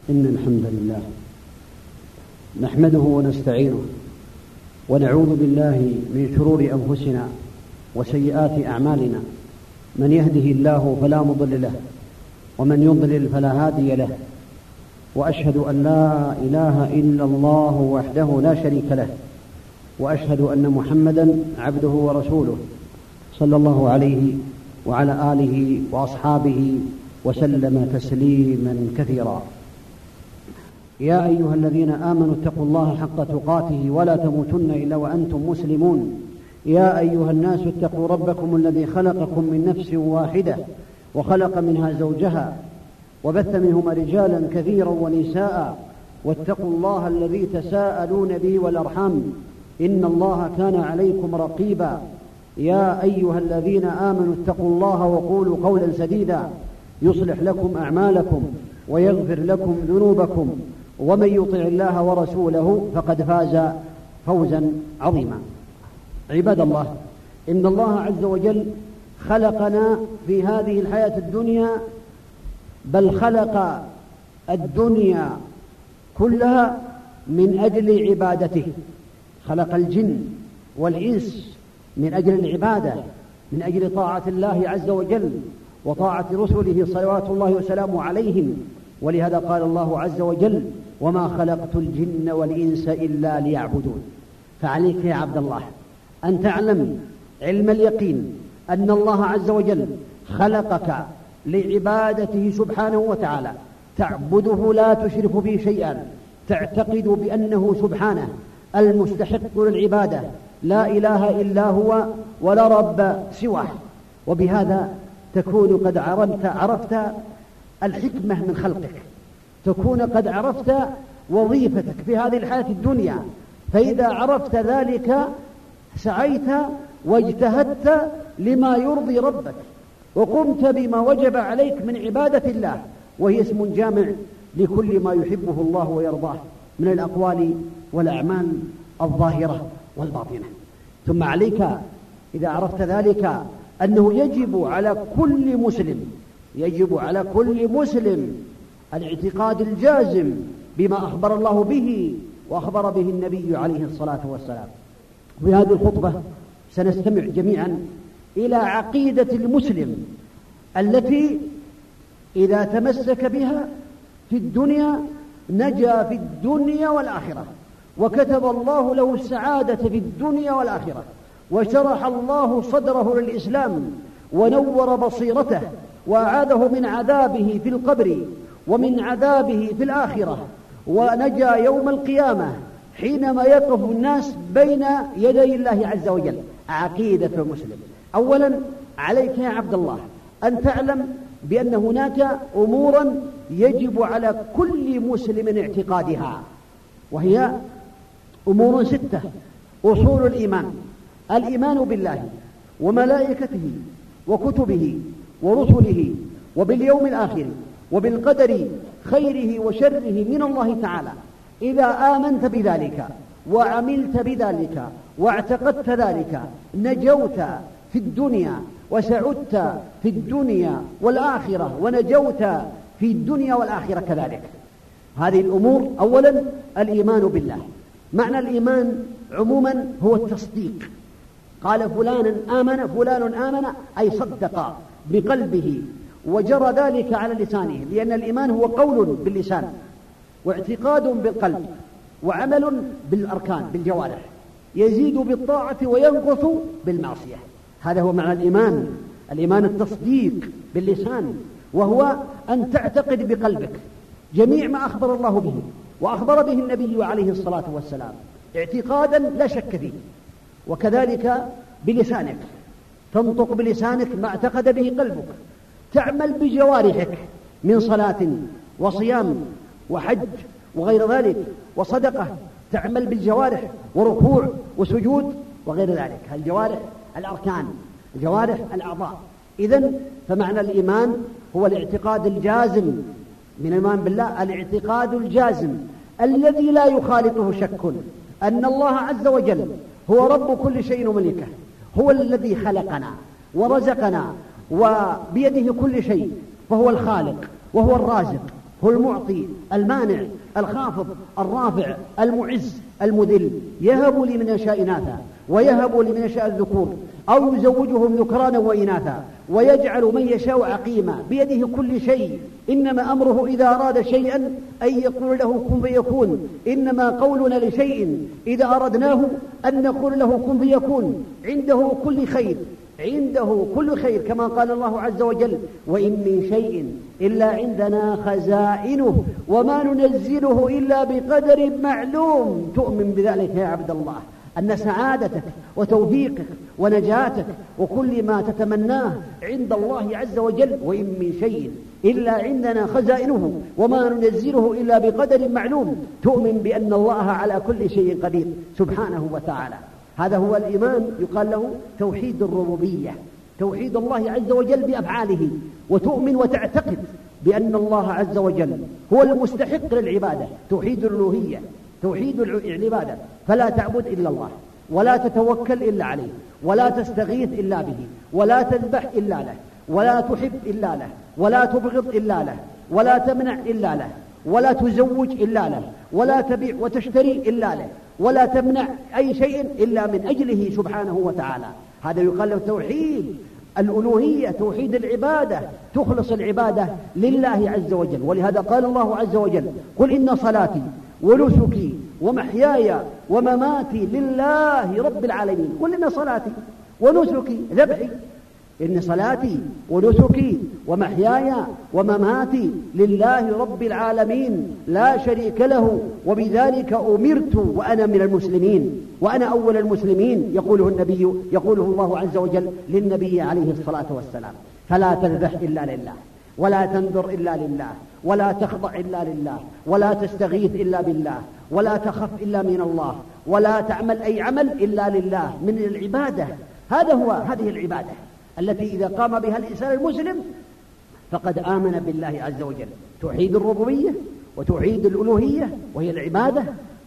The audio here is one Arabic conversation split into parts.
إن الحمد لله نحمده ونستعينه ونعوذ بالله من شرور أنفسنا وسيئات أعمالنا، من يهده الله فلا مضل له ومن يضلل فلا هادي له، وأشهد أن لا إله إلا الله وحده لا شريك له، وأشهد أن محمدا عبده ورسوله صلى الله عليه وعلى آله وأصحابه وسلم تسليما كثيرا. يا أيها الذين آمنوا اتقوا الله حق تقاته ولا تموتن إلا وأنتم مسلمون. يا أيها الناس اتقوا ربكم الذي خلقكم من نفس واحدة وخلق منها زوجها وبث منهما رجالا كثيرا ونساء، واتقوا الله الذي تساءلون به والأرحام إن الله كان عليكم رقيبا. يا أيها الذين آمنوا اتقوا الله وقولوا قولا سديدا يصلح لكم أعمالكم ويغفر لكم ذنوبكم، ومن يطع الله ورسوله فقد فاز فوزا عظيما. عباد الله، إن الله عز وجل خلقنا في هذه الحياة الدنيا، بل خلق الدنيا كلها من أجل عبادته. خلق الجن والإنس من أجل العبادة، من أجل طاعة الله عز وجل وطاعة رسله صلوات الله وسلامه عليهم. ولهذا قال الله عز وجل: وما خلقت الجن والإنس إلا ليعبدون. فعليك يا عبد الله أن تعلم علم اليقين أن الله عز وجل خلقك لعبادته سبحانه وتعالى، تعبده لا تشرك به شيئا، تعتقد بأنه سبحانه المستحق للعبادة، لا إله إلا هو ولا رب سواه. وبهذا تكون قد عرفت الحكمة من خلقك، تكون قد عرفت وظيفتك في هذه الحياة الدنيا. فإذا عرفت ذلك سعيت واجتهدت لما يرضي ربك، وقمت بما وجب عليك من عبادة الله، وهي اسم جامع لكل ما يحبه الله ويرضاه من الأقوال والأعمال الظاهرة والباطنة. ثم عليك إذا عرفت ذلك أنه يجب على كل مسلم الاعتقاد الجازم بما أخبر الله به وأخبر به النبي عليه الصلاة والسلام. في هذه الخطبة سنستمع جميعا إلى عقيدة المسلم التي إذا تمسك بها في الدنيا نجا في الدنيا والآخرة، وكتب الله له السعادة في الدنيا والآخرة، وشرح الله صدره للإسلام ونور بصيرته، وأعاذه من عذابه في القبر ومن عذابه في الآخرة، ونجا يوم القيامة حينما يقف الناس بين يدي الله عز وجل. عقيدة المسلم: أولا عليك يا عبد الله أن تعلم بأن هناك أمورا يجب على كل مسلم اعتقادها، وهي أمور 6: أصول الإيمان: الإيمان بالله وملائكته وكتبه ورسله وباليوم الآخر وبالقدر خيره وشره من الله تعالى. إذا آمنت بذلك وعملت بذلك واعتقدت ذلك نجوت في الدنيا وسعدت في الدنيا والآخرة، ونجوت في الدنيا والآخرة كذلك. هذه الأمور: أولا الإيمان بالله. معنى الإيمان عموما هو التصديق. قال فلان آمن أي صدق بقلبه وجرى ذلك على لسانه، لأن الإيمان هو قول باللسان واعتقاد بالقلب وعمل بالأركان بالجوارح، يزيد بالطاعة وينقص بالمعصية. هذا هو معنى الإيمان. الإيمان التصديق باللسان، وهو أن تعتقد بقلبك جميع ما أخبر الله به وأخبر به النبي عليه الصلاة والسلام اعتقادا لا شك فيه. وكذلك بلسانك، تنطق بلسانك ما اعتقد به قلبك، تعمل بجوارحك من صلاة وصيام وحج وغير ذلك وصدقة، تعمل بالجوارح وركوع وسجود وغير ذلك. الجوارح الأركان، الجوارح الأعضاء. إذن فمعنى الإيمان هو الاعتقاد الجازم من الإيمان بالله، الاعتقاد الجازم الذي لا يخالطه شك أن الله عز وجل هو رب كل شيء وملكه، هو الذي خلقنا ورزقنا وبيده كل شيء، فهو الخالق وهو الرازق هو المعطي المانع الخافض الرافع المعز المذل، يهب لمن يشاء إناثا ويهب لمن يشاء الذكور أو يزوجهم ذكرانا وإناثا ويجعل من يشاء عقيما، بيده كل شيء، إنما أمره إذا أراد شيئا أن يقول له كن فيكون، إنما قولنا لشيء إذا أردناه أن نقول له كن فيكون، عنده كل خير، عنده كل خير، كما قال الله عز وجل وإن من شيء إلا عندنا خزائنه وما ننزله إلا بقدر معلوم. تؤمن بذلك يا عبد الله أن سعادتك وتوفيقك ونجاتك وكل ما تتمناه عند الله عز وجل، وإن من شيء إلا عندنا خزائنه وما ننزله إلا بقدر معلوم. تؤمن بأن الله على كل شيء قدير سبحانه وتعالى. هذا هو الإيمان، يقال له توحيد الربوبية، توحيد الله عز وجل بأفعاله، وتؤمن وتعتقد بأن الله عز وجل هو المستحق للعبادة، توحيد الألوهية، توحيد العبادة، فلا تعبد إلا الله، ولا تتوكل إلا عليه، ولا تستغيث إلا به، ولا تذبح إلا له، ولا تحب إلا له، ولا تبغض إلا له، ولا تمنع إلا له، ولا تزوج إلا له، ولا تبيع وتشتري إلا له، ولا تمنع أي شيء إلا من أجله سبحانه وتعالى. هذا يقال له توحيد الألوهية، توحيد العبادة، تخلص العبادة لله عز وجل. ولهذا قال الله عز وجل قل إن صلاتي ونسكي ومحياي ومماتي لله رب العالمين. قل إن صلاتي ونسكي، ذبحي، إن صلاتي ونسكي ومحياي ومماتي لله رب العالمين لا شريك له وبذلك أمرت وأنا من المسلمين وأنا أول المسلمين، يقوله الله عز وجل للنبي عليه الصلاة والسلام. فلا تذبح إلا لله، ولا تنذر إلا لله، ولا تخضع إلا لله، ولا تستغيث إلا بالله، ولا تخف إلا من الله، ولا تعمل أي عمل إلا لله من العبادة. هذه العبادة التي إذا قام بها الإنسان المسلم فقد آمن بالله عز وجل، توحيد الربوبية وتوحيد الألوهية وهي العبادة،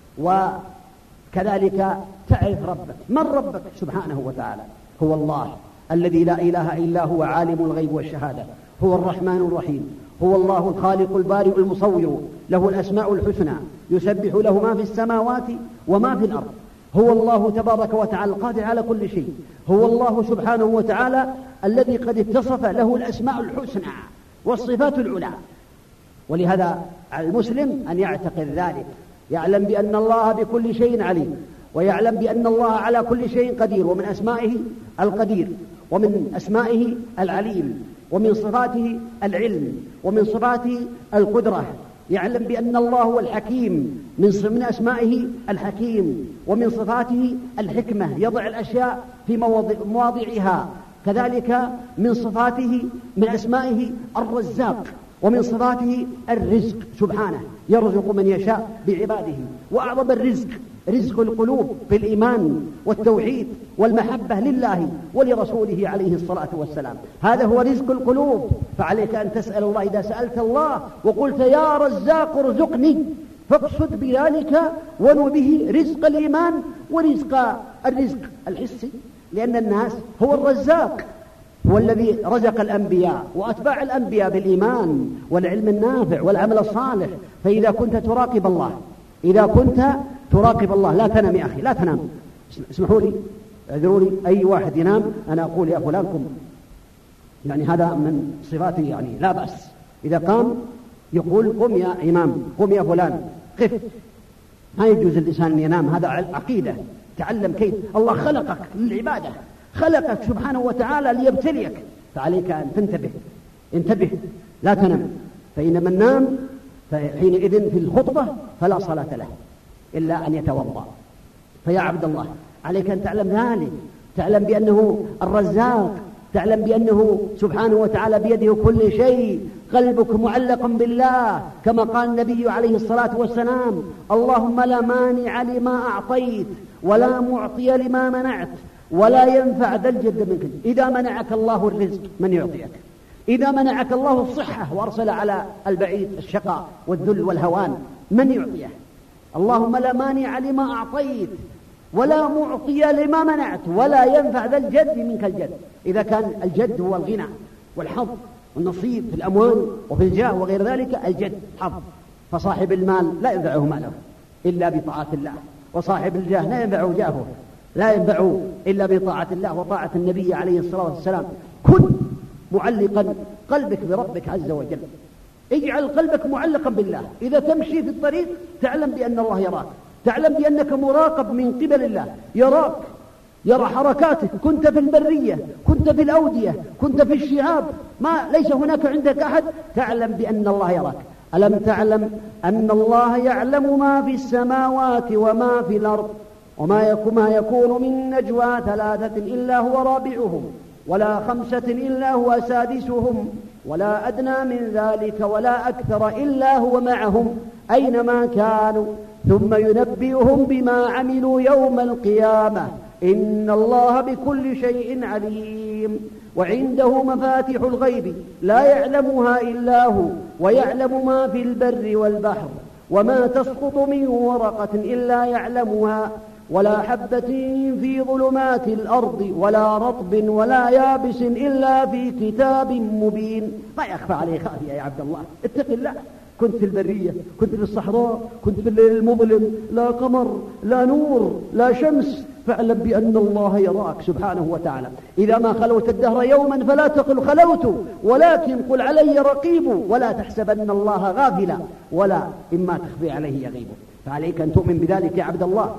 وكذلك تعرف ربك. من ربك سبحانه وتعالى؟ هو الله الذي لا إله إلا هو عالم الغيب والشهادة، هو الرحمن الرحيم، هو الله الخالق البارئ المصور، له الأسماء الحسنى، يسبح له ما في السماوات وما في الأرض. هو الله تبارك وتعالى القادر على كل شيء، هو الله سبحانه وتعالى الذي قد اتصف له الأسماء الحسنى والصفات العلى. ولهذا على المسلم أن يعتقد ذلك، يعلم بأن الله بكل شيء عليم، ويعلم بأن الله على كل شيء قدير، ومن أسمائه القدير، ومن أسمائه العليم، ومن صفاته العلم، ومن صفاته القدرة. يعلم بأن الله هو الحكيم، من أسمائه الحكيم، ومن صفاته الحكمة، يضع الأشياء في مواضعها. كذلك من صفاته من أسمائه الرزاق، ومن صفاته الرزق سبحانه، يرزق من يشاء بعباده. وأعظم الرزق رزق القلوب بالإيمان والتوحيد والمحبة لله ولرسوله عليه الصلاة والسلام. هذا هو رزق القلوب. فعليك أن تسأل الله، إذا سألت الله وقلت يا رزاق ارزقني، فاقصد بذلك ونو به رزق الإيمان ورزق الرزق الحسي، لأن الناس هو الرزاق، هو الذي رزق الأنبياء وأتباع الأنبياء بالإيمان والعلم النافع والعمل الصالح. فإذا كنت تراقب الله، إذا كنت تراقب الله، لا تنام يا أخي، لا تنام. اسمحوا لي، اعذروا لي، أي واحد ينام أنا أقول يا فلان قم، يعني هذا من صفاتي، يعني لا بأس. إذا قام يقول قم يا إمام، قم يا فلان، قف. ما يجوز الإنسان أن ينام، هذا عقيدة. تعلم كيف الله خلقك للعبادة، خلقك سبحانه وتعالى ليبتليك، فعليك أن تنتبه، انتبه، لا تنام. فإن من نام فحينئذ في الخطبة فلا صلاة له إلا أن يتوضأ. فيا عبد الله عليك أن تعلم ذلك، تعلم بأنه الرزاق، تعلم بأنه سبحانه وتعالى بيده كل شيء. قلبك معلق بالله، كما قال النبي عليه الصلاة والسلام اللهم لا مانع لما أعطيت ولا معطي لما منعت ولا ينفع ذا الجد منك. إذا منعك الله الرزق من يعطيك؟ إذا منعك الله الصحة وأرسل على البعيد الشقاء والذل والهوان من يعطيه؟ اللهم لا مانع لما أعطيت ولا معطي لما منعت ولا ينفع ذا الجد منك الجد. إذا كان الجد هو الغنى والحظ والنصيب في الأموال وفي الجاه وغير ذلك الجد حظ. فصاحب المال لا ينفعه ماله إلا بطاعة الله، وصاحب الجاه لا ينفعه جاهه لا ينفعه إلا بطاعة الله وطاعة النبي عليه الصلاة والسلام. كن معلقا قلبك بربك عز وجل، اجعل قلبك معلقا بالله. إذا تمشي في الطريق تعلم بأن الله يراك، تعلم بأنك مراقب من قبل الله، يراك، يرى حركاتك. كنت في البرية، كنت في الأودية، كنت في الشعاب، ليس هناك عندك أحد، تعلم بأن الله يراك. ألم تعلم أن الله يعلم ما في السماوات وما في الأرض، وما يكون من نجوى ثلاثة إلا هو رابعهم، ولا خمسة إلا هو سادسهم، ولا أدنى من ذلك ولا أكثر إلا هو معهم أينما كانوا، ثم ينبئهم بما عملوا يوم القيامة، إن الله بكل شيء عليم. وعنده مفاتح الغيب لا يعلمها إلا هو، ويعلم ما في البر والبحر، وما تسقط من ورقة إلا يعلمها، ولا حبة في ظلمات الأرض ولا رطب ولا يابس إلا في كتاب مبين. ما يخفى عليه خافية يا عبد الله، اتق الله. كنت في البرية، كنت في الصحراء، كنت في الليل المظلم، لا قمر لا نور لا شمس، فاعلم بأن الله يراك سبحانه وتعالى. إذا ما خلوت الدهر يوما فلا تقل خلوت، ولكن قل علي رقيب، ولا تحسبن الله غافلا، ولا إما تخفي عليه يغيب. فعليك أن تؤمن بذلك يا عبد الله.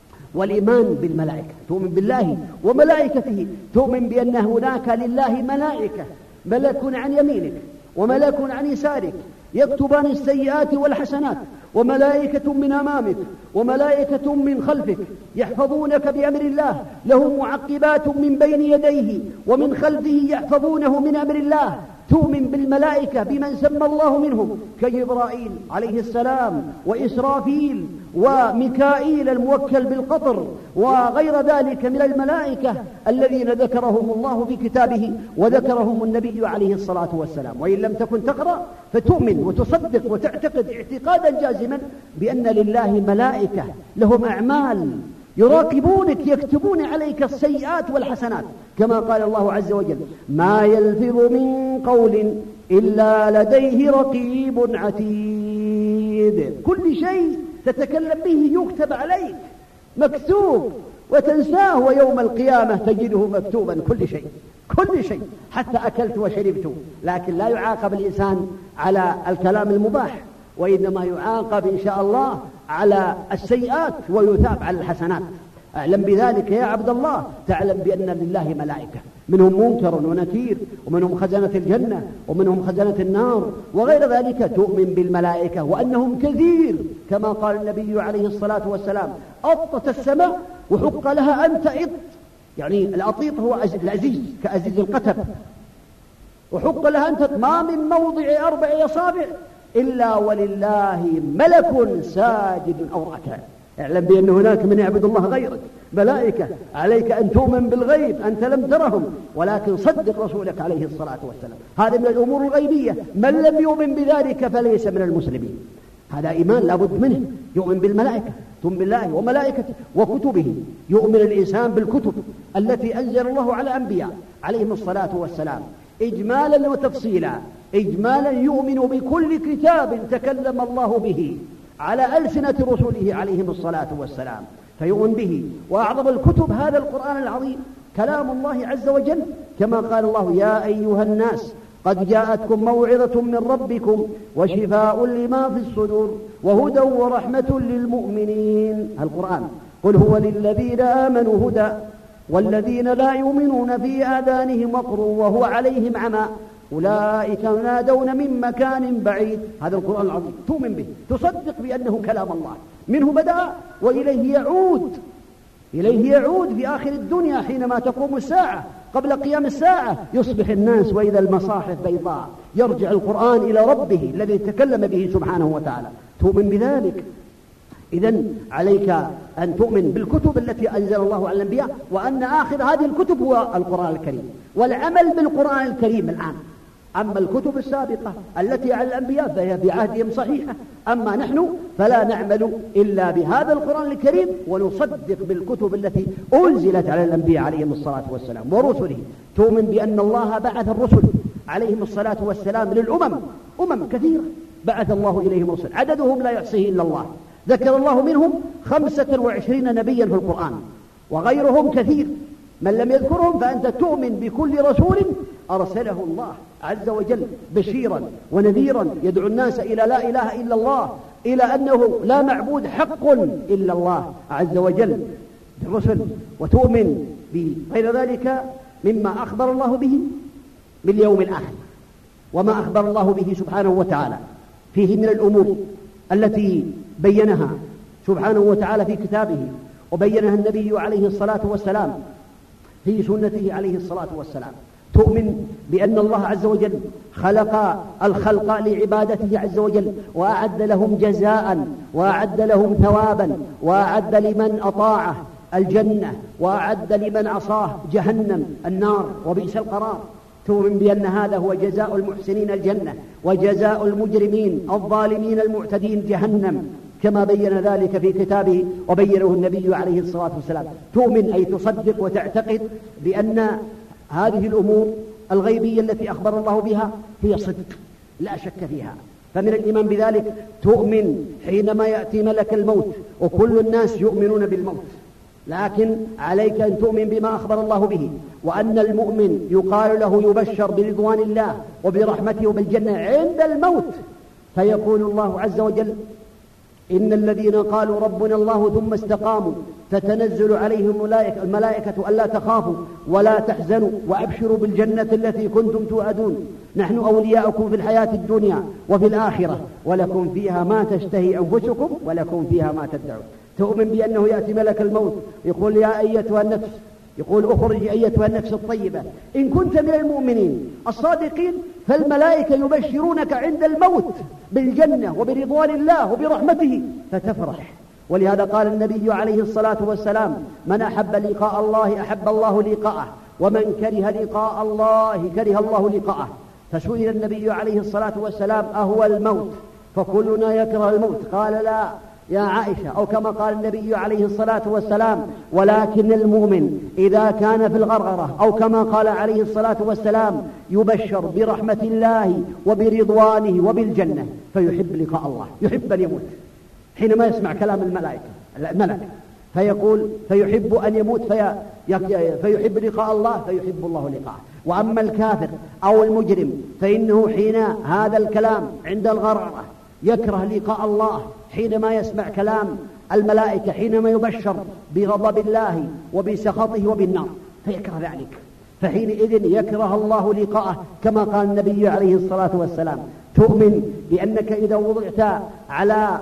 والإيمان بالملائكة، تؤمن بالله وملائكته، تؤمن بأن هناك لله ملائكة، ملك عن يمينك وملك عن يسارك يكتبان السيئات والحسنات، وملائكة من أمامك وملائكة من خلفك يحفظونك بأمر الله، له معقبات من بين يديه ومن خلفه يحفظونه من أمر الله. تؤمن بالملائكة بمن سمى الله منهم كجبرائيل عليه السلام، وإسرافيل، وميكائيل الموكل بالقطر، وغير ذلك من الملائكة الذين ذكرهم الله في كتابه وذكرهم النبي عليه الصلاة والسلام. وإن لم تكن تقرأ فتؤمن وتصدق وتعتقد اعتقادا جازما بأن لله ملائكة لهم أعمال يراقبونك، يكتبون عليك السيئات والحسنات، كما قال الله عز وجل: ما يلفظ من قول إلا لديه رقيب عتيد. كل شيء تتكلم به يكتب عليك، مكتوب، وتنساه، ويوم القيامة تجده مكتوبا كل شيء، كل شيء، حتى أكلت وشربت. لكن لا يعاقب الإنسان على الكلام المباح، وإنما يعاقب إن شاء الله على السيئات ويثاب على الحسنات. أعلم بذلك يا عبد الله، تعلم بأن لله ملائكة، منهم منكر ونكير، ومنهم خزنة الجنة، ومنهم خزنة النار، وغير ذلك. تؤمن بالملائكة وأنهم كثير، كما قال النبي عليه الصلاة والسلام: أطت السماء وحق لها أن تئط. يعني الأطيط هو العزيز كأزيز القتب، وحق لها أن تئط. ما من موضع 4 أصابع إلا ولله ملك ساجد أو راكع. اعلم بأن هناك من يعبد الله غيرك، ملائكة. عليك أن تؤمن بالغيب، أنت لم ترهم، ولكن صدق رسولك عليه الصلاة والسلام. هذا من الأمور الغيبية، من لم يؤمن بذلك فليس من المسلمين. هذا إيمان لابد منه. يؤمن بالملائكة، تؤمن بالله وملائكته وكتبه. يؤمن الإنسان بالكتب التي أنزل الله على أنبياء عليهم الصلاة والسلام إجمالا وتفصيلا. إجمالا يؤمن بكل كتاب تكلم الله به على ألسنة رسله عليهم الصلاة والسلام، فيؤمن به. وأعظم الكتب هذا القرآن العظيم، كلام الله عز وجل، كما قال الله: يا أيها الناس قد جاءتكم موعظة من ربكم وشفاء لما في الصدور وهدى ورحمة للمؤمنين. القرآن: قل هو للذين آمنوا هدى والذين لا يؤمنون في آذانهم وقر وهو عليهم عمى أولئك ينادون من مكان بعيد. هذا القرآن العظيم تؤمن به، تصدق بأنه كلام الله، منه بدأ وإليه يعود. إليه يعود في آخر الدنيا حينما تقوم الساعة. قبل قيام الساعة يصبح الناس وإذا المصاحف بيضاء، يرجع القرآن إلى ربه الذي تكلم به سبحانه وتعالى. تؤمن بذلك. إذن عليك أن تؤمن بالكتب التي أنزل الله على الأنبياء، وأن آخر هذه الكتب هو القرآن الكريم، والعمل بالقرآن الكريم الآن. أما الكتب السابقة التي على الأنبياء فهي في عهدهم صحيحة، أما نحن فلا نعمل إلا بهذا القرآن الكريم، ونصدق بالكتب التي أنزلت على الأنبياء عليهم الصلاة والسلام ورسله. تؤمن بأن الله بعث الرسل عليهم الصلاة والسلام للأمم، أمم كثيرة بعث الله إليهم رسل عددهم لا يحصيه إلا الله، ذكر الله منهم 25 نبيا في القرآن، وغيرهم كثير من لم يذكرهم فأنت تؤمن بكل رسول أرسله الله عز وجل بشيرا ونذيرا يدعو الناس إلى لا إله إلا الله، إلى أنه لا معبود حق إلا الله عز وجل بالرسل، وتؤمن بغير ذلك مما أخبر الله به باليوم الآخر وما أخبر الله به سبحانه وتعالى فيه من الأمور التي بينها سبحانه وتعالى في كتابه وبينها النبي عليه الصلاة والسلام في سنته عليه الصلاة والسلام. تؤمن بأن الله عز وجل خلق الخلق لعبادته عز وجل، وأعد لهم جزاء، وأعد لهم ثوابا، وأعد لمن أطاعه الجنة، وأعد لمن عصاه جهنم النار وبئس القرار. تؤمن بأن هذا هو جزاء المحسنين الجنة، وجزاء المجرمين الظالمين المعتدين جهنم، كما بين ذلك في كتابه وبينه النبي عليه الصلاة والسلام. تؤمن أي تصدق وتعتقد بأن هذه الأمور الغيبية التي أخبر الله بها هي صدق لا شك فيها. فمن الإيمان بذلك تؤمن حينما يأتي ملك الموت، وكل الناس يؤمنون بالموت، لكن عليك أن تؤمن بما أخبر الله به، وأن المؤمن يقال له يبشر برضوان الله وبرحمته وبالجنة عند الموت، فيقول الله عز وجل: إن الذين قالوا ربنا الله ثم استقاموا تتنزل عليهم الملائكة ألا تخافوا ولا تحزنوا وأبشروا بالجنة التي كنتم توعدون، نحن أولياؤكم في الحياة الدنيا وفي الآخرة ولكم فيها ما تشتهي أنفسكم ولكم فيها ما تدعون. تؤمن بأنه يأتي ملك الموت يقول: يا أيتها النفس، يقول: أخرج أيتها النفس الطيبة إن كنت من المؤمنين الصادقين، فالملائكة يبشرونك عند الموت بالجنة وبرضوان الله وبرحمته فتفرح. ولهذا قال النبي عليه الصلاة والسلام: من أحب لقاء الله أحب الله لقاءه، ومن كره لقاء الله كره الله لقاءه. فسئل النبي عليه الصلاة والسلام: أهو الموت؟ فكلنا يكره الموت. قال: لا يا عائشة، أو كما قال النبي عليه الصلاة والسلام: ولكن المؤمن إذا كان في الغرغرة، أو كما قال عليه الصلاة والسلام: يبشر برحمة الله وبرضوانه وبالجنة، فيحب لقاء الله، يحب أن يموت حينما يسمع كلام الملك، فيقول فيحب أن يموت فيحب لقاء الله فيحب الله لقاءه. وأما الكافر أو المجرم فإنه حين هذا الكلام عند الغرغرة يكره لقاء الله حينما يسمع كلام الملائكة، حينما يبشر بغضب الله وبسخطه وبالنار فيكره ذلك، فحينئذ يكره الله لقاءه كما قال النبي عليه الصلاة والسلام. تؤمن بأنك إذا وضعت على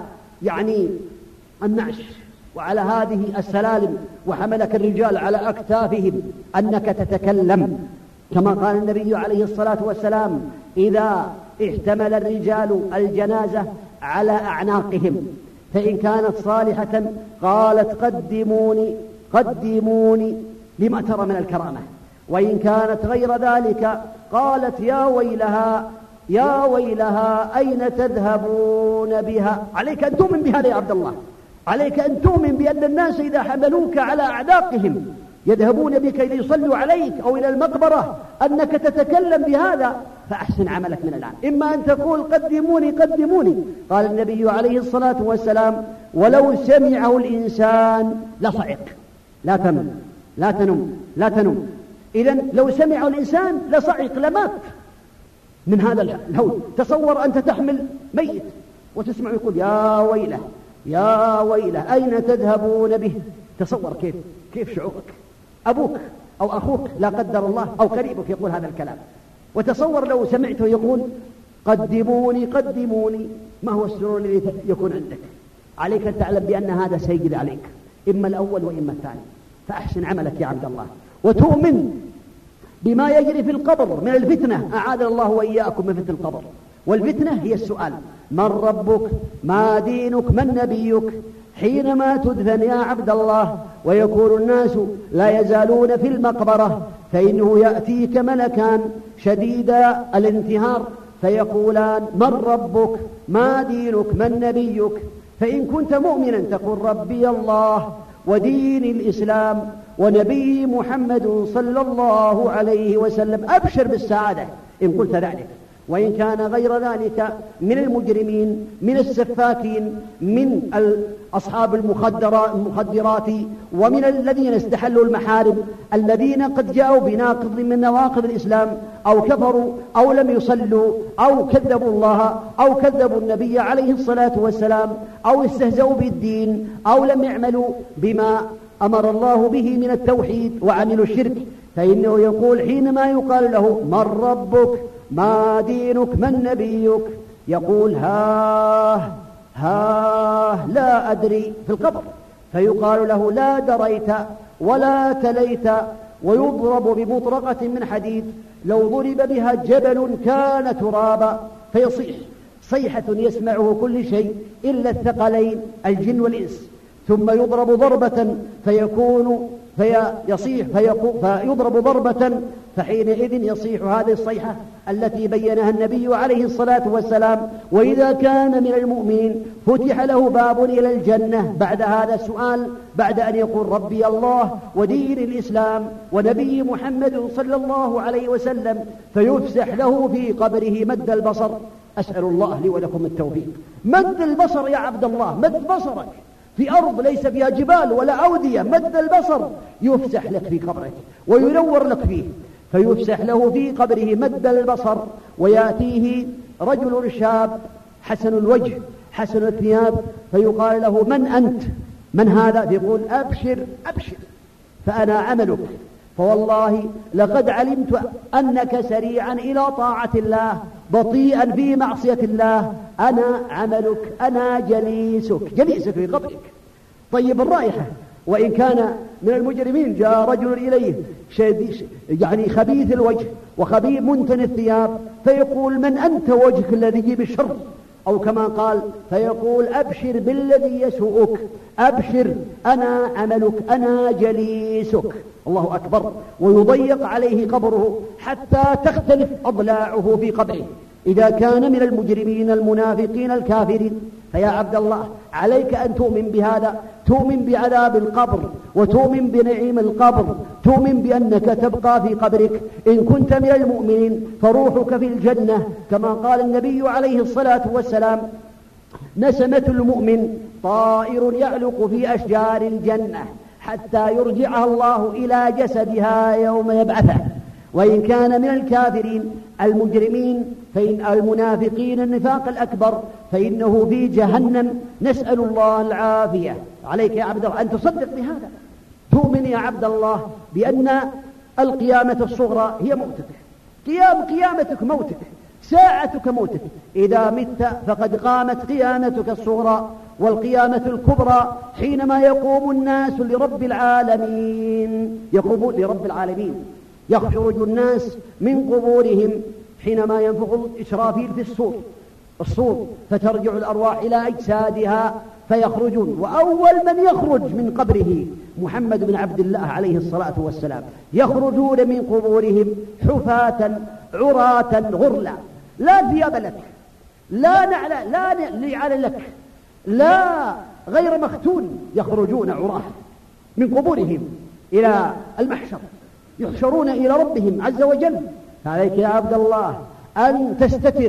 النعش وعلى هذه السلالم وحملك الرجال على أكتافهم أنك تتكلم، كما قال النبي عليه الصلاة والسلام: إذا احتمل الرجال الجنازة على أعناقهم فإن كانت صالحة قالت قدموني لما ترى من الكرامة، وإن كانت غير ذلك قالت يا ويلها أين تذهبون بها. عليك أن تؤمن بهذا يا عبد الله، عليك أن تؤمن بأن الناس إذا حملوك على أعناقهم يذهبون بك ليصلوا عليك أو إلى المقبرة أنك تتكلم بهذا، فأحسن عملك من الآن. إما أن تقول قدموني. قال النبي عليه الصلاة والسلام: ولو سمعه الإنسان لصعق. لا تنم. إذن لو سمعه الإنسان لصعق، لمات من هذا الهول. تصور أنت تحمل ميت وتسمع يقول: يا ويله أين تذهبون به. تصور كيف شعورك، أبوك أو أخوك لا قدر الله أو قريبك يقول هذا الكلام. وتصور لو سمعته يقول: قدموني، ما هو السرور الذي يكون عندك؟ عليك أن تعلم بأن هذا سيجد عليك، إما الأول وإما الثاني، فأحسن عملك يا عبد الله. وتؤمن بما يجري في القبر من الفتنة، أعاذنا الله وإياكم من فتنة القبر. والفتنة هي السؤال: من ربك، ما دينك، من نبيك. حينما تدفن يا عبد الله ويكون الناس لا يزالون في المقبرة، فإنه يأتيك ملكان شديد الانتهار فيقولان: من ربك، ما دينك، من نبيك. فإن كنت مؤمنا تقول: ربي الله ودين الإسلام ونبي محمد صلى الله عليه وسلم. أبشر بالسعادة إن قلت ذلك. وإن كان غير ذلك من المجرمين، من السفاكين، من أصحاب المخدرات، ومن الذين استحلوا المحارم، الذين قد جاءوا بناقض من نواقض الإسلام، أو كفروا أو لم يصلوا أو كذبوا الله أو كذبوا النبي عليه الصلاة والسلام أو استهزأوا بالدين أو لم يعملوا بما أمر الله به من التوحيد وعملوا الشرك، فإنه يقول حينما يقال له من ربك، ما دينك، من نبيك، يقول ها لا أدري في القبر، فيقال له لا دريت ولا تليت، ويضرب بمطرقة من حديد لو ضرب بها جبل كان ترابا، فيصيح صيحة يسمعه كل شيء إلا الثقلين الجن والإنس، ثم يضرب ضربة فيضرب ضربة، فحينئذ يصيح هذه الصيحة التي بينها النبي عليه الصلاة والسلام. وإذا كان من المؤمنين فتح له باب إلى الجنة بعد هذا السؤال، بعد أن يقول ربي الله ودين الإسلام ونبي محمد صلى الله عليه وسلم، فيفسح له في قبره مد البصر. أسأل الله لي ولكم التوفيق. مد البصر يا عبد الله، مد بصرك في أرض ليس فيها جبال ولا أودية، مد البصر يفسح لك في قبرك وينور لك فيه، فيفسح له في قبره مد البصر، ويأتيه رجل شاب حسن الوجه حسن الثياب، فيقال له من أنت؟ من هذا؟ فيقول أبشر فأنا عملك، فوالله لقد علمت أنك سريعا إلى طاعة الله بطيئا في معصية الله، أنا عملك، أنا جليسك في قبرك. طيب الرائحة. وإن كان من المجرمين جاء رجل إليه يعني خبيث الوجه وخبيث منتن الثياب، فيقول من أنت وجهك الذي بالشر، أو كما قال فيقول أبشر بالذي يسوءك، أبشر أنا عملك، أنا جليسك. الله أكبر. ويضيق عليه قبره حتى تختلف أضلاعه في قبره إذا كان من المجرمين المنافقين الكافرين. فيا عبد الله عليك أن تؤمن بهذا، تؤمن بعذاب القبر، وتؤمن بنعيم القبر، تؤمن بأنك تبقى في قبرك. إن كنت من المؤمنين فروحك في الجنة، كما قال النبي عليه الصلاة والسلام نسمة المؤمن طائر يعلق في أشجار الجنة حتى يرجعها الله إلى جسدها يوم يبعثه. وإن كان من الكافرين المجرمين فإن المنافقين النفاق الأكبر فإنه في جهنم، نسأل الله العافية. عليك يا عبد الله أن تصدق بهذا، تؤمن يا عبد الله بأن القيامة الصغرى هي موتك، قيامتك موتك، ساعتك موتك. إذا مت فقد قامت قيامتك الصغرى، والقيامة الكبرى حينما يقوم الناس لرب العالمين، يقومون لرب العالمين، يخرج الناس من قبورهم حينما ينفخ إسرافيل في الصور فترجع الأرواح إلى أجسادها فيخرجون. وأول من يخرج من قبره محمد بن عبد الله عليه الصلاة والسلام. يخرجون من قبورهم حفاة عراة غرلا، لا ثياب لك، لا نعل لك، لا غير مختون، يخرجون عراة من قبورهم إلى المحشر، يحشرون إلى ربهم عز وجل. فعليك يا عبد الله أن تستتر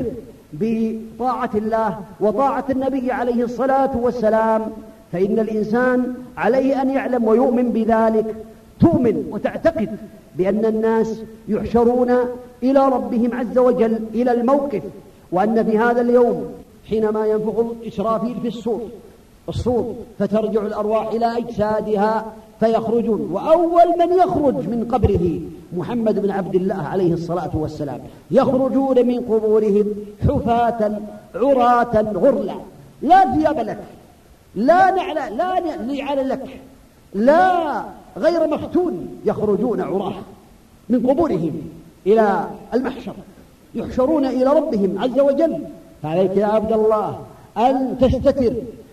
بطاعة الله وطاعة النبي عليه الصلاة والسلام، فإن الإنسان عليه أن يعلم ويؤمن بذلك. تؤمن وتعتقد بأن الناس يحشرون إلى ربهم عز وجل إلى الموقف، وأن في هذا اليوم حينما ينفخ إسرافيل في الصور فترجع الأرواح إلى أجسادها فيخرجون. وأول من يخرج من قبره محمد بن عبد الله عليه الصلاة والسلام. يخرجون من قبورهم حفاة عراة غرلا، لا ثياب لك، لا نعل لك، لا غير مختون، يخرجون عراة من قبورهم إلى المحشر، يحشرون إلى ربهم عز وجل. فعليك يا عبد الله أن تستتر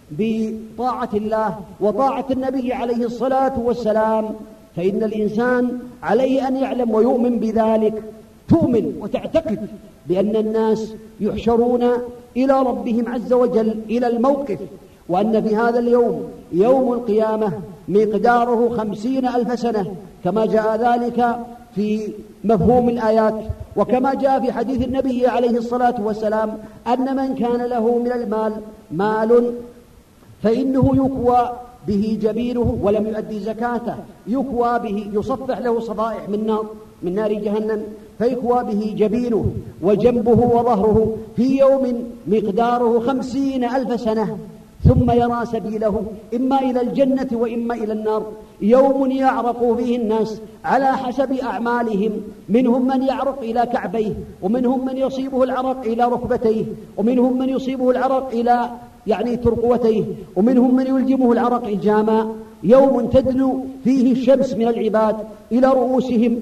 بطاعة الله وطاعة النبي عليه الصلاة والسلام، فإن الإنسان عليه أن يعلم ويؤمن بذلك. تؤمن وتعتقد بأن الناس يحشرون إلى ربهم عز وجل إلى الموقف، وأن في هذا اليوم يوم القيامة مقداره 50,000 سنة، كما جاء ذلك في مفهوم الآيات، وكما جاء في حديث النبي عليه الصلاة والسلام أن من كان له من المال مال فإنه يكوى به جبينه ولم يؤدي زكاته، يكوى به، يصفح له صفائح من نار جهنم، فيكوى به جبينه وجنبه وظهره في يوم مقداره 50,000 سنة، ثم يرى سبيله إما إلى الجنة وإما إلى النار. يوم يعرق فيه الناس على حسب أعمالهم، منهم من يعرق إلى كعبيه، ومنهم من يصيبه العرق إلى ركبتيه، ومنهم من يصيبه العرق إلى ترقوتيه، ومنهم من يلجمه العرق إلجاما. يوم تدنو فيه الشمس من العباد إلى رؤوسهم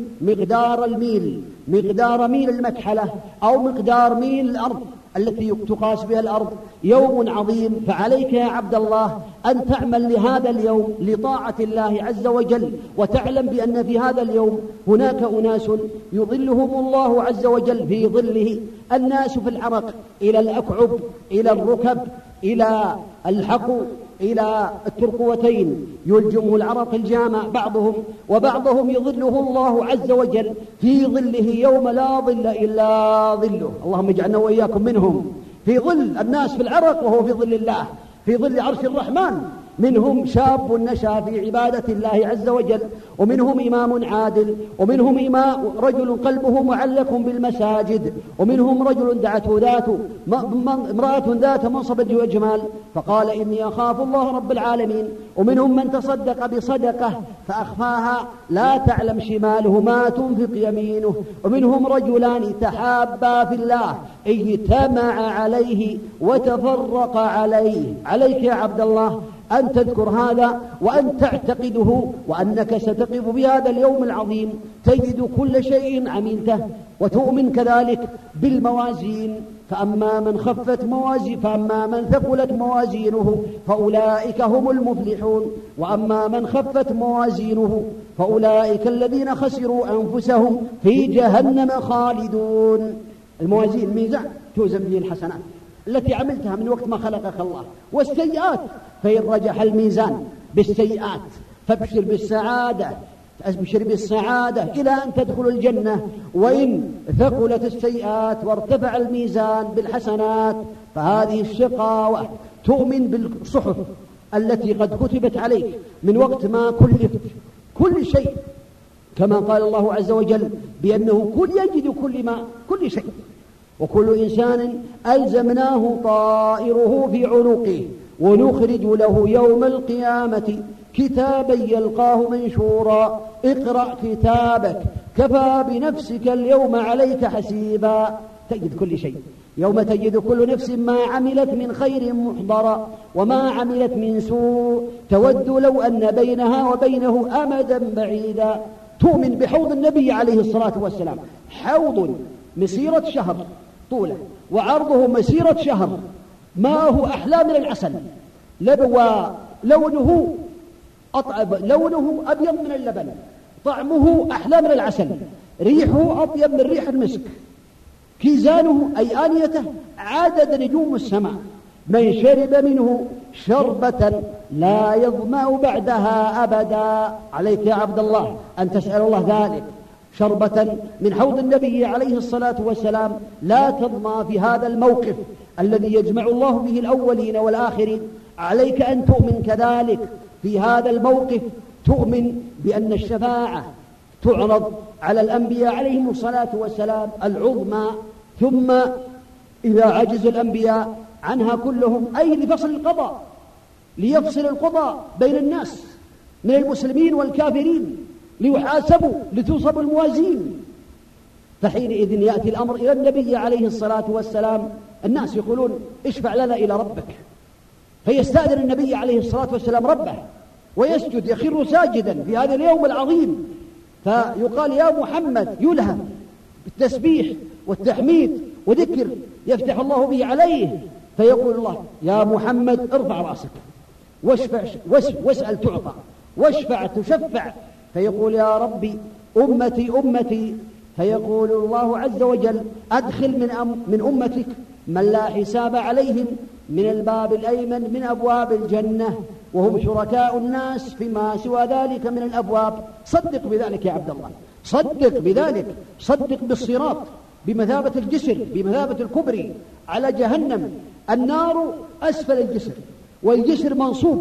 مقدار ميل المكحلة، أو مقدار ميل الأرض التي تقاس بها الأرض. يوم عظيم، فعليك يا عبد الله أن تعمل لهذا اليوم لطاعة الله عز وجل، وتعلم بأن في هذا اليوم هناك أناس يظلهم الله عز وجل في ظله، الناس في العرق إلى الأكعب، إلى الركب، إلى الحقو، إلى الترقوتين، يلجمه العرق الجامع بعضهم، وبعضهم يظله الله عز وجل في ظله يوم لا ظل إلا ظله. اللهم اجعلنا وإياكم منهم. في ظل الناس في العرق وهو في ظل الله، في ظل عرش الرحمن. منهم شاب نشأ في عبادة الله عز وجل، ومنهم إمام عادل، ومنهم رجل قلبه معلق بالمساجد، ومنهم رجل دعته امرأة ذات منصب وجمال فقال إني أخاف الله رب العالمين، ومنهم من تصدق بصدقة فأخفاها لا تعلم شماله ما تنفق يمينه، ومنهم رجلان تحابا في الله اجتمع عليه وتفرق عليه. عليك يا عبد الله أن تذكر هذا وأن تعتقده، وأنك ستقف بهذا اليوم العظيم تجد كل شيء عملته، وتؤمن كذلك بالموازين. فأما من ثقلت موازينه فأولئك هم المفلحون، وأما من خفت موازينه فأولئك الذين خسروا أنفسهم في جهنم خالدون. الموازين الميزان توزن به الحسنات التي عملتها من وقت ما خلقك الله، والسيئات فإن رجح الميزان بالسيئات فابشر بالسعادة إلى أن تدخل الجنة، وإن ثقلت السيئات وارتفع الميزان بالحسنات فهذه الشقاوة. تؤمن بالصحف التي قد كتبت عليك من وقت ما كلفت كل شيء، كما قال الله عز وجل بأنه يجد كل شيء، وكل إنسان ألزمناه طائره في عنقه ونخرج له يوم القيامة كتابا يلقاه منشورا اقرأ كتابك كفى بنفسك اليوم عليك حسيبا. تجد كل شيء. يوم تجد كل نفس ما عملت من خير محضرا وما عملت من سوء تود لو أن بينها وبينه أمدا بعيدا. تؤمن بحوض النبي عليه الصلاة والسلام، حوض مسيرة شهر طوله وعرضه مسيرة شهر، ماءه أحلى من العسل، لونه أبيض من اللبن، طعمه أحلى من العسل، ريحه أطيب من ريح المسك، كيزانه أي آنيته عدد نجوم السماء. من شرب منه شربة لا يظمأ بعدها أبدا. عليك يا عبد الله أن تسأل الله ذلك، شربة من حوض النبي عليه الصلاة والسلام لا تظمأ في هذا الموقف الذي يجمع الله به الأولين والآخرين. عليك أن تؤمن كذلك في هذا الموقف، تؤمن بأن الشفاعة تعرض على الأنبياء عليهم الصلاة والسلام العظمى، ثم إذا عجز الأنبياء عنها كلهم أي ليفصل القضاء بين الناس من المسلمين والكافرين ليحاسبوا لتوصب الموازين، فحينئذ يأتي الأمر إلى النبي عليه الصلاة والسلام. الناس يقولون اشفع لنا إلى ربك، فيستأذن النبي عليه الصلاة والسلام ربه ويسجد يخر ساجدا في هذا اليوم العظيم، فيقال يا محمد، يلهم بالتسبيح والتحميد وذكر يفتح الله به عليه، فيقول الله يا محمد ارفع رأسك واسأل تعطى واشفع تشفع، فيقول يا ربي أمتي، فيقول الله عز وجل أدخل من أمتك من لا حساب عليهم من الباب الأيمن من أبواب الجنة، وهم شركاء الناس فيما سوى ذلك من الأبواب. صدق بذلك يا عبد الله، صدق بذلك، صدق بالصراط بمثابة الجسر، بمثابة الكبري على جهنم. النار أسفل الجسر، والجسر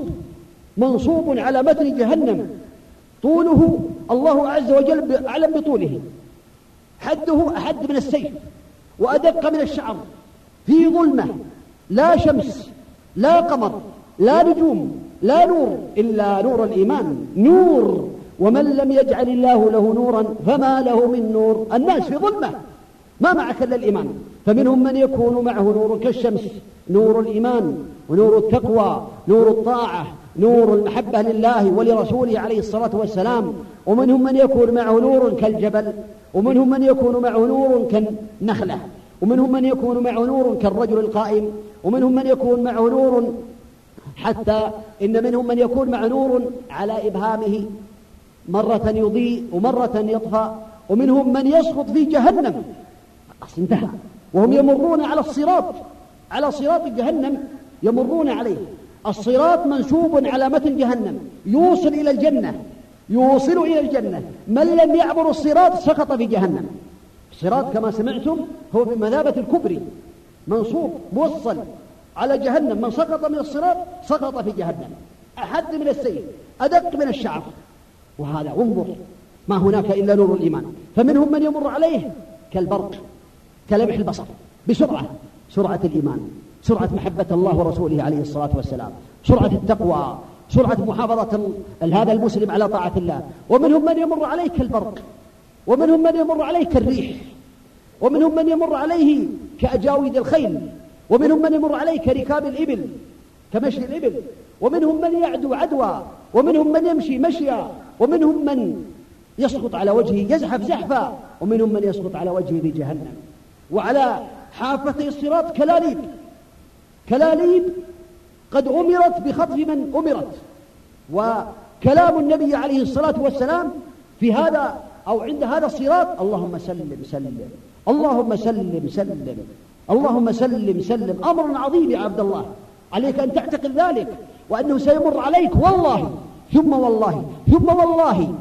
منصوب على متن جهنم، طوله الله عز وجل أعلم بطوله، حده أحد من السيف وأدق من الشعر، في ظلمة، لا شمس لا قمر لا نجوم لا نور إلا نور الإيمان، نور، ومن لم يجعل الله له نورا فما له من نور. الناس في ظلمة ما معك إلا الإيمان، فمنهم من يكون معه نور كالشمس، نور الإيمان ونور التقوى، نور الطاعة، نور المحبة لله ولرسوله عليه الصلاة والسلام. ومنهم من يكون معه نور كالجبل، ومنهم من يكون معه نور كالنخلة، ومنهم من يكون معه نور كالرجل القائم، ومنهم من يكون معه نور حتى إن منهم من يكون معه نور على إبهامه، مرة يضيء ومرة يطفى، ومنهم من يسقط في جهنم. انتهى. وهم يمرون على صراط جهنم، يمرون عليه. الصراط منسوب على متن جهنم يوصل إلى الجنة. من لم يعبر الصراط سقط في جهنم. الصراط كما سمعتم هو بمثابة الكبري، منصوب موصل على جهنم. من سقط من الصراط سقط في جهنم، أحد من السيف، أدق من الشعر. وهذا انظر، ما هناك إلا نور الإيمان. فمنهم من يمر عليه كالبرق، كلمح البصر، سرعة الإيمان، سرعة محبة الله ورسوله عليه الصلاة والسلام، سرعة التقوى، سرعة محافظة هذا المسلم على طاعة الله. ومنهم من يمر عليه كالبرق، ومنهم من يمر عليه كالريح، ومنهم من يمر عليه كأجاويد الخيل، ومنهم من يمر عليه كركاب الإبل، كمشي الإبل، ومنهم من يعدو عدوى، ومنهم من يمشي مشيا، ومنهم من يسقط على وجهه يزحف زحفا، ومنهم من يسقط على وجهه في جهنم. وعلى حافتي الصراط كلاليب قد أمرت بخطف من أمرت. وكلام النبي عليه الصلاة والسلام في هذا أو عند هذا الصراط: اللهم سلم سلم، اللهم سلم سلم، اللهم سلم سلم. أمر عظيم يا عبد الله، عليك أن تعتقد ذلك، وأنه سيمر عليك والله ثم والله ثم والله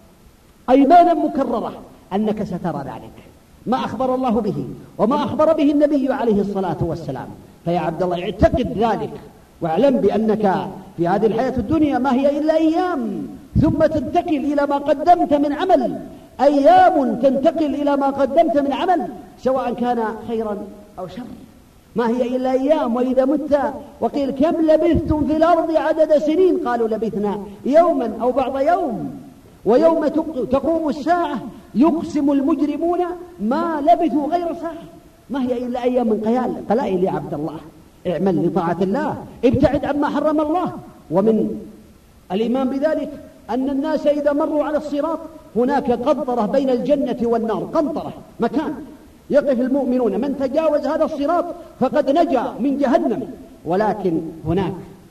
أيمانا مكررة أنك سترى ذلك، ما أخبر الله به وما أخبر به النبي عليه الصلاة والسلام. فيا عبد الله اعتقد ذلك، واعلم بأنك في هذه الحياة الدنيا ما هي إلا أيام، ثم تنتقل إلى ما قدمت من عمل. أيام تنتقل إلى ما قدمت من عمل، سواء كان خيرا أو شر. ما هي إلا أيام. وإذا مت وقيل كم لبثتم في الأرض عدد سنين، قالوا لبثنا يوما أو بعض يوم. ويوم تقوم الساعة يقسم المجرمون ما لبثوا غير ساعة. ما هي إلا أيام من قلائل يا عبد الله. اعمل لطاعة الله، ابتعد عما حرم الله. ومن الإيمان بذلك أن الناس إذا مروا على الصراط هناك قنطرة بين الجنة والنار، قنطرة، مكان يقف المؤمنون. من تجاوز هذا الصراط فقد نجا من جهنم. ولكن هناك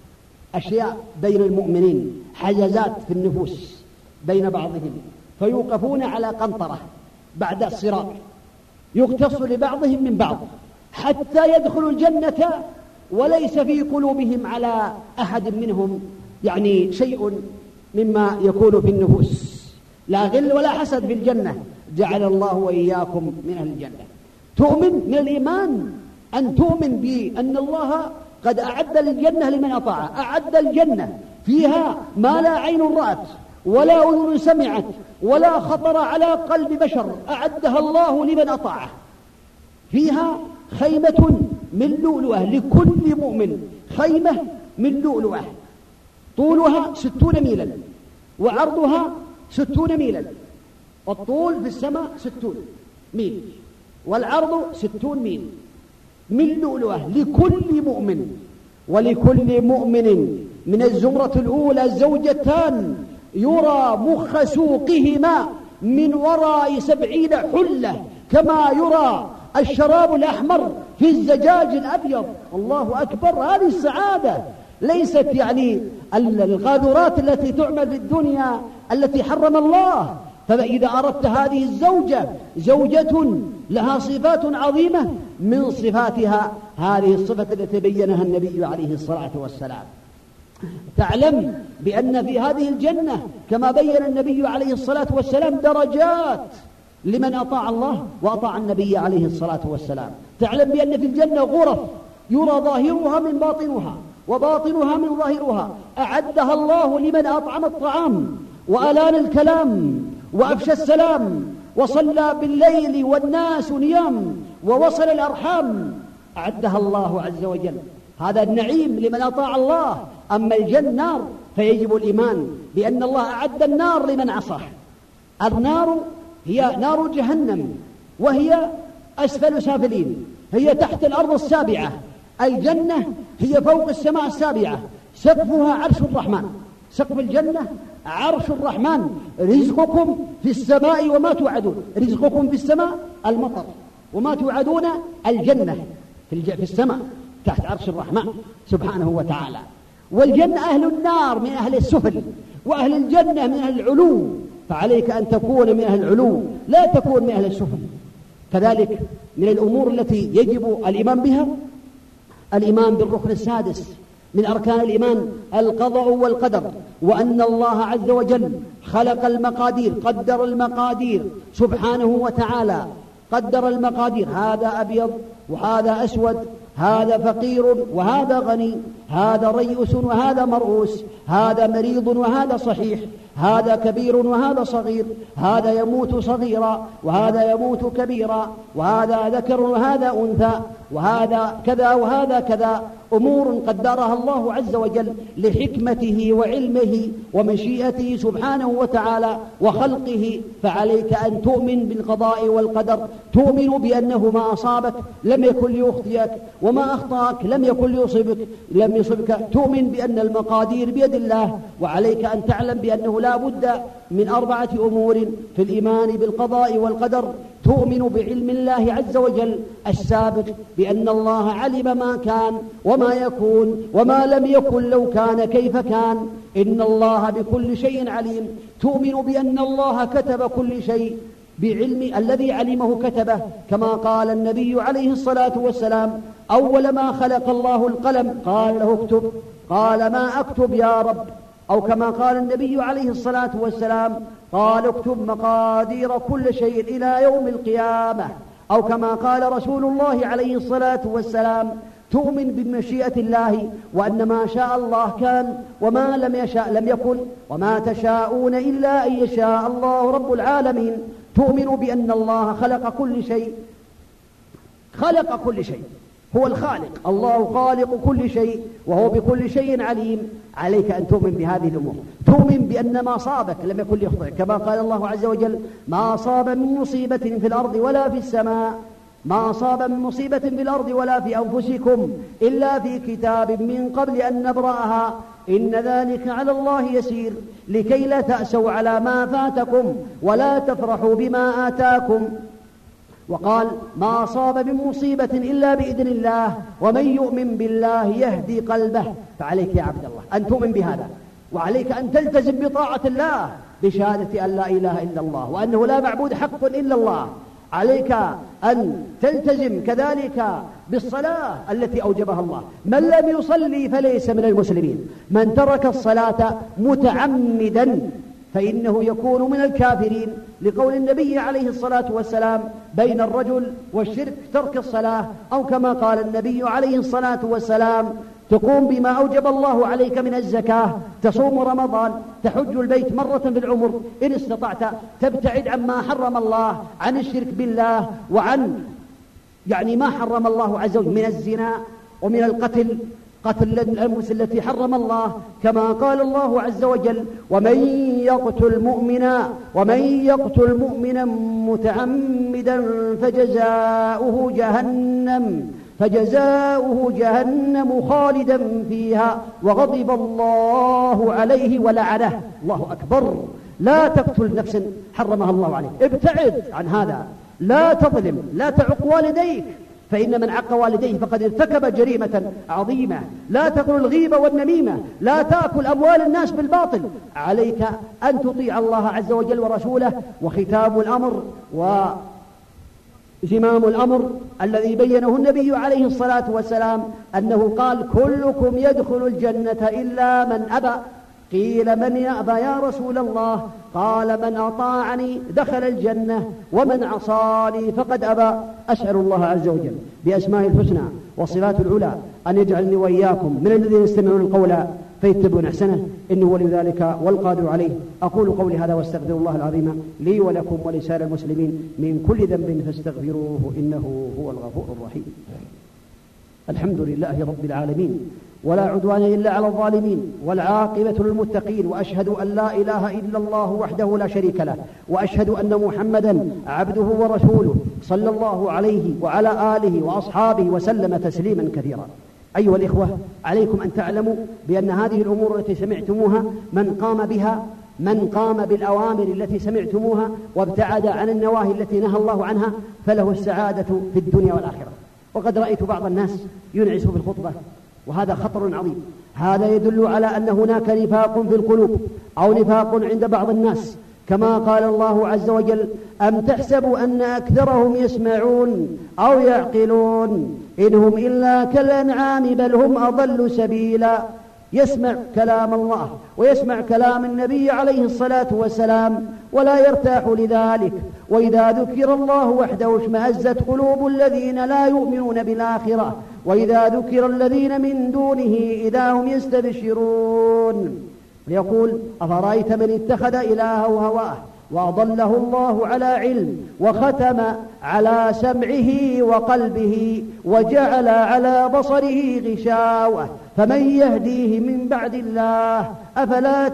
أشياء بين المؤمنين، حجزات في النفوس بين بعضهم، فيوقفون على قنطرة بعد الصراط يقتص لبعضهم من بعض حتى يدخلوا الجنة، وليس في قلوبهم على أحد منهم يعني شيء مما يكون في النفوس، لا غل ولا حسد في الجنة. جعل الله وإياكم من أهل الجنة. تؤمن من الإيمان أن تؤمن بأن الله قد أعد الجنة لمن أطاعه، أعد الجنة فيها ما لا عين رأت ولا أذن سمعت ولا خطر على قلب بشر، أعدها الله لمن أطاعه. فيها خيمة من لؤلؤة لكل مؤمن، خيمة من لؤلؤة، طولها 60 ميلا وعرضها 60 ميلا. الطول في السماء 60 ميل والعرض 60 ميل، من لؤلؤة لكل مؤمن. ولكل مؤمن من الزمرة الأولى زوجتان يرى مخ سوقهما من وراء 70 حلة، كما يرى الشراب الأحمر في الزجاج الأبيض. الله أكبر. هذه السعادة ليست يعني القاذورات التي تعمل في الدنيا التي حرم الله. فإذا أردت هذه الزوجة زوجة لها صفات عظيمة، من صفاتها هذه الصفة التي بينها النبي عليه الصلاة والسلام. تعلم بأن في هذه الجنة كما بين النبي عليه الصلاة والسلام درجات لمن أطاع الله وأطاع النبي عليه الصلاة والسلام. تعلم بأن في الجنة غرف يرى ظاهرها من باطنها وباطنها من ظاهرها، أعدها الله لمن أطعم الطعام وألان الكلام وأفشى السلام وصلى بالليل والناس نيام ووصل الأرحام، أعدها الله عز وجل. هذا النعيم لمن أطاع الله. أما النار فيجب الإيمان بأن الله أعد النار لمن عصاه. النار هي نار جهنم، وهي أسفل سافلين، هي تحت الأرض السابعة. الجنة هي فوق السماء السابعة، سقفها عرش الرحمن. سقف الجنة عرش الرحمن. رزقكم في السماء وما توعدون. رزقكم في السماء المطر، وما توعدون الجنة في السماء تحت عرش الرحمن سبحانه وتعالى. والجنة أهل النار من أهل السفل، وأهل الجنة من أهل العلو، فعليك أن تكون من أهل العلو لا تكون من أهل السفل. كذلك من الأمور التي يجب الإيمان بها الإيمان بالركن السادس من أركان الإيمان، القضاء والقدر، وأن الله عز وجل خلق المقادير، قدر المقادير سبحانه وتعالى، قدر المقادير. هذا أبيض وهذا أسود، هذا فقير وهذا غني، هذا ريئوس وهذا مرؤوس، هذا مريض وهذا صحيح، هذا كبير وهذا صغير، هذا يموت صغيرا وهذا يموت كبيرا، وهذا ذكر وهذا أنثى، وهذا كذا وهذا كذا. أمور قدرها الله عز وجل لحكمته وعلمه ومشيئته سبحانه وتعالى وخلقه. فعليك أن تؤمن بالقضاء والقدر، تؤمن بأنه ما أصابك لم يكن ليخطئك، وما أخطأك لم يكن لم يصبك. تؤمن بأن المقادير بيد الله. وعليك أن تعلم بأنه لا بد من 4 أمور في الإيمان بالقضاء والقدر. تؤمن بعلم الله عز وجل السابق، بأن الله علم ما كان وما يكون وما لم يكن لو كان كيف كان، إن الله بكل شيء عليم. تؤمن بأن الله كتب كل شيء بعلم الذي علمه كتبه، كما قال النبي عليه الصلاة والسلام: أول ما خلق الله القلم قال له اكتب، قال ما أكتب يا رب. أو كما قال النبي عليه الصلاة والسلام: قال اكتب مقادير كل شيء إلى يوم القيامة. أو كما قال رسول الله عليه الصلاة والسلام: تؤمن بمشيئة الله، وأن ما شاء الله كان وما لم يشاء لم يكن، وما تشاءون إلا أن يشاء الله رب العالمين. تؤمن بأن الله خلق كل شيء، خلق كل شيء، هو الخالق، الله خالق كل شيء وهو بكل شيء عليم. عليك أن تؤمن بهذه الأمور. تؤمن بأن ما أصابك لم يكن ليخطئك، كما قال الله عز وجل: ما أصاب من مصيبة في الأرض ولا في السماء، ما أصاب من مصيبة في الأرض ولا في أنفسكم إلا في كتاب من قبل أن نبرأها، إن ذلك على الله يسير، لكي لا تأسوا على ما فاتكم ولا تفرحوا بما آتاكم. وقال: ما أصاب من مصيبة إلا بإذن الله، ومن يؤمن بالله يهدي قلبه. فعليك يا عبد الله أن تؤمن بهذا، وعليك أن تلتزم بطاعة الله بشهادة أن لا إله إلا الله وأنه لا معبود حق إلا الله. عليك أن تلتزم كذلك بالصلاة التي أوجبها الله. من لم يصلي فليس من المسلمين. من ترك الصلاة متعمدا فإنه يكون من الكافرين، لقول النبي عليه الصلاة والسلام: بين الرجل والشرك ترك الصلاة. أو كما قال النبي عليه الصلاة والسلام: تقوم بما أوجب الله عليك من الزكاة، تصوم رمضان، تحج البيت مرة في العمر إن استطعت، تبتعد عما حرم الله، عن الشرك بالله، وعن ما حرم الله عز وجل من الزنا ومن القتل، قتل الأنفس التي حرم الله، كما قال الله عز وجل: ومن يقتل مؤمنا متعمدا فجزاؤه جهنم خالدا فيها وغضب الله عليه ولعنه. الله أكبر. لا تقتل نفسا حرمها الله عليك، ابتعد عن هذا. لا تظلم، لا تعق والديك، فإن من عق والديه فقد ارتكب جريمة عظيمة. لا تقل الغيبة والنميمة، لا تأكل أموال الناس بالباطل. عليك أن تطيع الله عز وجل ورسوله. وختام الأمر زمام الأمر الذي بينه النبي عليه الصلاة والسلام أنه قال: كلكم يدخل الجنة إلا من أبى. قيل: من يأبى يا رسول الله؟ قال: من أطاعني دخل الجنة ومن عصاني فقد أبى. أسأل الله عز وجل بأسماء الحسنى وصفات العلى أن يجعلني وإياكم من الذين يستمعون القول فيتبعون أحسنه، إنه ولي ذلك والقادر عليه. أقول قولي هذا واستغفر الله العظيم لي ولكم ولسائر المسلمين من كل ذنب فاستغفروه إنه هو الغفور الرحيم. الحمد لله رب العالمين، ولا عدوان إلا على الظالمين، والعاقبة للمتقين، وأشهد أن لا إله إلا الله وحده لا شريك له، وأشهد أن محمدا عبده ورسوله صلى الله عليه وعلى آله وأصحابه وسلم تسليما كثيرا. أيها الإخوة، عليكم أن تعلموا بأن هذه الأمور التي سمعتموها من قام بالأوامر التي سمعتموها وابتعد عن النواهي التي نهى الله عنها فله السعادة في الدنيا والآخرة. وقد رأيت بعض الناس ينعس في الخطبة، وهذا خطر عظيم. هذا يدل على أن هناك نفاق في القلوب أو نفاق عند بعض الناس، كما قال الله عز وجل: أم تحسبوا أن أكثرهم يسمعون أو يعقلون إن هم إلا كالأنعام بل هم أضل سبيلا. يسمع كلام الله ويسمع كلام النبي عليه الصلاة والسلام ولا يرتاح لذلك، وإذا ذكر الله وحده اشمأزت قلوب الذين لا يؤمنون بالآخرة، وإذا ذكر الذين من دونه إذا هم يستبشرون. يقول: أفرأيت من اتخذ إلهه هواه وأضله الله على علم وختم على سمعه وقلبه وجعل على بصره غشاوة فمن يهديه من بعد الله أفلا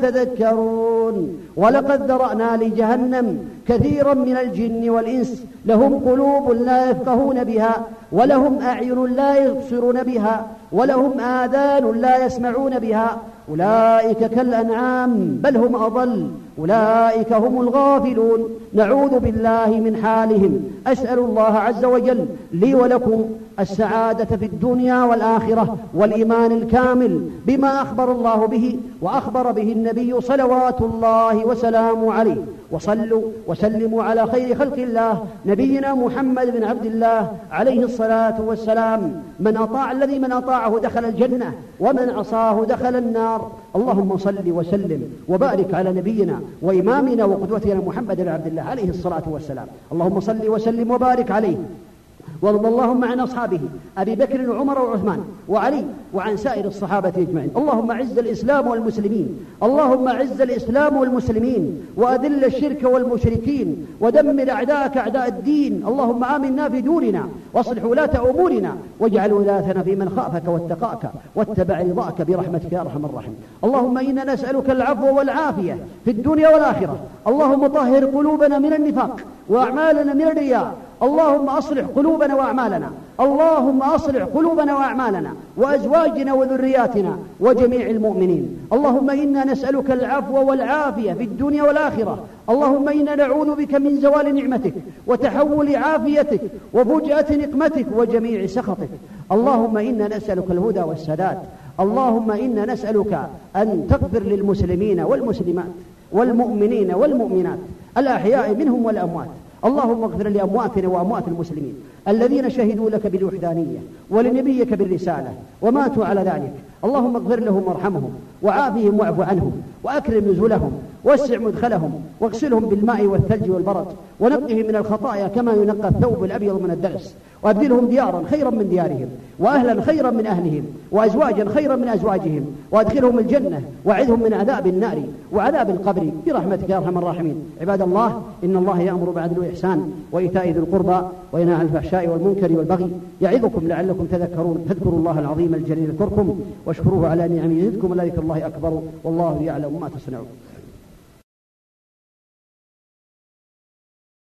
تذكرون. ولقد ذرأنا لجهنم كثيرا من الجن والإنس لهم قلوب لا يفقهون بها ولهم أعين لا يبصرون بها ولهم آذان لا يسمعون بها أولئك كالأنعام بل هم أضل أولئك هم الغافلون. نعوذ بالله من حالهم. أسأل الله عز وجل لي ولكم السعادة في الدنيا والآخرة والإيمان الكامل بما أخبر الله به وأخبر به النبي صلوات الله وسلامه عليه. وصلوا وسلموا على خير خلق الله نبينا محمد بن عبد الله عليه الصلاة والسلام. الذي من أطاعه دخل الجنة ومن عصاه دخل النار. اللهم صل وسلم وبارك على نبينا وإمامنا وقدوتنا محمد بن عبد الله عليه الصلاة والسلام. اللهم صل وسلم وبارك عليه، وارض اللهم عن أصحابه أبي بكر وعمر وعثمان وعلي وعن سائر الصحابة أجمعين. اللهم أعز الإسلام والمسلمين، اللهم أعز الإسلام والمسلمين وأذل الشرك والمشركين ودمر أعداءك أعداء الدين. اللهم آمنا في دورنا واصلح ولاة أمورنا واجعل ولايتنا في من خافك واتقاك واتبع رضاك برحمتك يا أرحم الراحمين. اللهم إنا نسألك العفو والعافية في الدنيا والآخرة. اللهم طهر قلوبنا من النفاق وأعمالنا من الرياء. اللهم أصلح قلوبنا وأعمالنا، اللهم أصلح قلوبنا وأعمالنا وأزواجنا وذرياتنا وجميع المؤمنين. اللهم إنا نسألك العفو والعافية في الدنيا والآخرة. اللهم إنا نعوذ بك من زوال نعمتك وتحول عافيتك وفجأة نقمتك وجميع سخطك. اللهم إنا نسألك الهدى والسداد. اللهم إنا نسألك أن تغفر للمسلمين والمسلمات والمؤمنين والمؤمنات الأحياء منهم والأموات. اللهم اغفر لأمواتنا وأموات المسلمين الذين شهدوا لك بالوحدانية ولنبيك بالرسالة وماتوا على ذلك. اللهم اغفر لهم وارحمهم وعافهم واعف عنهم وأكرم نزلهم واسع مدخلهم واغسلهم بالماء والثلج والبرد ونقهم من الخطايا كما ينقى الثوب الأبيض من الدنس، وأبدلهم ديارا خيرا من ديارهم وأهلا خيرا من أهلهم وأزواجا خيرا من أزواجهم وأدخلهم الجنة وأعذهم من عذاب النار وعذاب القبر برحمتك يا أرحم الراحمين. عباد الله، إن الله يأمر بالعدل والإحسان وإيتاء ذي القربى وينهى عن الفحشاء والمنكر والبغي يعظكم لعلكم تذكرون. فاذكروا الله العظيم الجليل يذكركم واشكروه على نعمه يزدكم ولذكر الله أكبر والله يعلم ما تصنعون.